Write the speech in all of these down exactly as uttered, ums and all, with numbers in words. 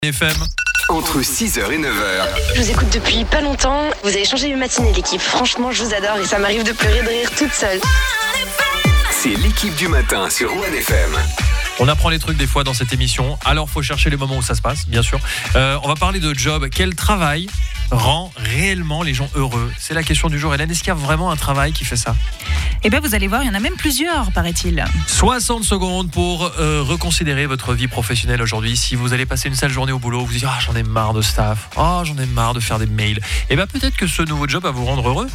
F M. Entre six heures et neuf heures. Je vous écoute depuis pas longtemps. Vous avez changé mes matinées, l'équipe. Franchement, je vous adore et ça m'arrive de pleurer de rire toute seule. C'est l'équipe du matin sur One F M. On apprend les trucs des fois dans cette émission, alors faut chercher les moments où ça se passe, bien sûr. Euh, on va parler de job. Quel travail rend réellement les gens heureux? C'est la question du jour. Hélène, est-ce qu'il y a vraiment un travail qui fait ça? Eh bien, vous allez voir, il y en a même plusieurs, paraît-il. soixante secondes pour euh, reconsidérer votre vie professionnelle aujourd'hui. Si vous allez passer une sale journée au boulot, vous dites ah, j'en ai marre de staff, ah, j'en ai marre de faire des mails. Eh bien, peut-être que ce nouveau job va vous rendre heureux.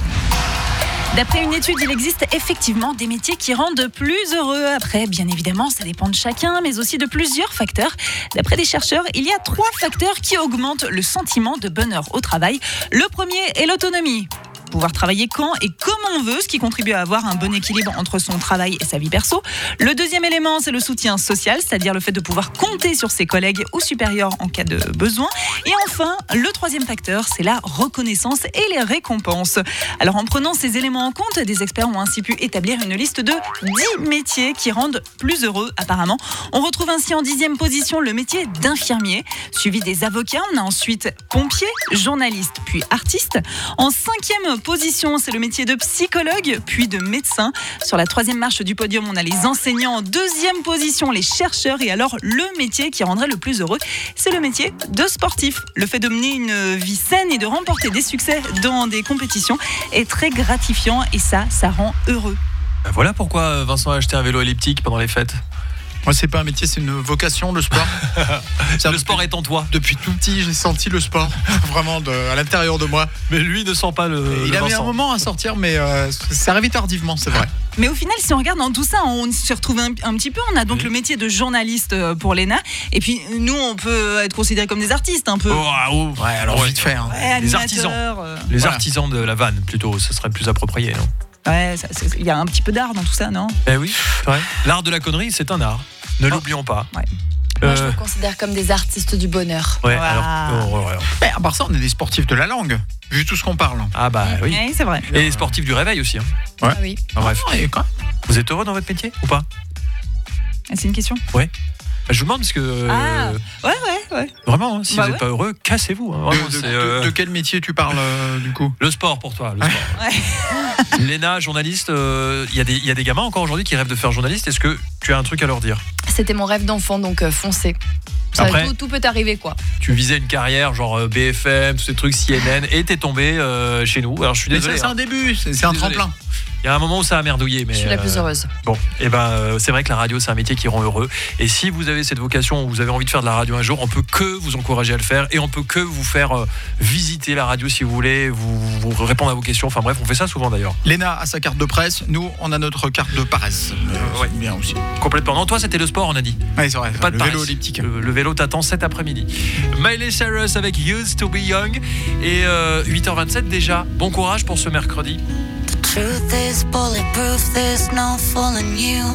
D'après une étude, il existe effectivement des métiers qui rendent plus heureux. Après, bien évidemment, ça dépend de chacun, mais aussi de plusieurs facteurs. D'après des chercheurs, il y a trois facteurs qui augmentent le sentiment de bonheur au travail. Le premier est l'autonomie. Pouvoir travailler quand et comme on veut, ce qui contribue à avoir un bon équilibre entre son travail et sa vie perso. Le deuxième élément, c'est le soutien social, c'est-à-dire le fait de pouvoir compter sur ses collègues ou supérieurs en cas de besoin. Et enfin, le troisième facteur, c'est la reconnaissance et les récompenses. Alors en prenant ces éléments en compte, des experts ont ainsi pu établir une liste de dix métiers qui rendent plus heureux apparemment. On retrouve ainsi en dixième position le métier d'infirmier, suivi des avocats. On a ensuite pompier, journaliste, puis artiste. En cinquième position, c'est le métier de psychologue, puis de médecin. Sur la troisième marche du podium, on a les enseignants. En deuxième position, les chercheurs. Et alors, le métier qui rendrait le plus heureux, c'est le métier de sportif. Le fait de mener une vie saine et de remporter des succès dans des compétitions est très gratifiant et ça, ça rend heureux. Ben voilà pourquoi Vincent a acheté un vélo elliptique pendant les fêtes. Moi, c'est pas un métier, c'est une vocation, le sport. Ça, le sport est en toi. Depuis tout petit, j'ai senti le sport, vraiment de, à l'intérieur de moi. Mais lui ne sent pas le. Il le a mis Vincent. un moment à sortir, mais euh, ça arrive tardivement, c'est vrai. Mais au final, si on regarde dans tout ça, on se retrouve un, un petit peu. On a donc oui. le métier de journaliste pour l'E N A. Et puis, nous, on peut être considérés comme des artistes, un peu. Oh, ah, oh. Ouais, alors Ouais. vite fait. Hein. Ouais, les animateurs, artisans. euh, Les Voilà. artisans de la vanne, plutôt, ce serait plus approprié. Non Ouais, il y a un petit peu d'art dans tout ça, non? Eh oui, c'est vrai. L'art de la connerie, c'est un art. Ne l'oublions pas. Ouais. Moi, je Euh, me considère comme des artistes du bonheur. ouais, Wow. alors, oh, oh, oh. Mais à part ça, on est des sportifs de la langue, vu tout ce qu'on parle. Ah bah oui. Ouais, c'est vrai. Et les sportifs du réveil aussi. Hein. Ouais. Ah oui. Enfin, bref. Ah, et quoi Vous êtes heureux dans votre métier ou pas? Ah, c'est une question? Je vous demande parce que euh, Ah, ouais, ouais, ouais. vraiment, hein, si Bah vous n'êtes ouais. pas heureux, cassez-vous. Hein, de, vraiment, de- c'est, de- euh, de quel métier tu parles, euh, du coup? le sport pour toi. Le sport. L'E N A, journaliste, il euh, y, y a des gamins encore aujourd'hui qui rêvent de faire journaliste. Est-ce que tu as un truc à leur dire? C'était mon rêve d'enfant, donc euh, foncez. Ça, Après- tout, tout peut arriver, quoi. Tu visais une carrière genre euh, B F M, tous ces trucs C N N, et t'es tombé euh, chez nous. Alors je suis Mais désolé. ça, c'est hein. un début, c'est c'est un Désolé. tremplin. Il y a un moment où ça a merdouillé, mais Je suis la plus euh, heureuse. Bon, et ben euh, c'est vrai que la radio c'est un métier qui rend heureux. Et si vous avez cette vocation, ou vous avez envie de faire de la radio un jour, on peut que vous encourager à le faire et on peut que vous faire euh, visiter la radio si vous voulez, vous, vous répondre à vos questions. Enfin bref, on fait ça souvent d'ailleurs. L'E N A a sa carte de presse, nous, on a notre carte de paresse. Euh, ouais. c'est bien aussi. Complètement. Non, toi c'était le sport, on a dit. Ouais, c'est vrai, Pas de le vélo paresse. elliptique. Le, le vélo t'attend cet après-midi. Miley Cyrus avec Used to be Young. Et euh, huit heures vingt-sept déjà. Bon courage pour ce mercredi. Truth is bulletproof, there's no fooling you.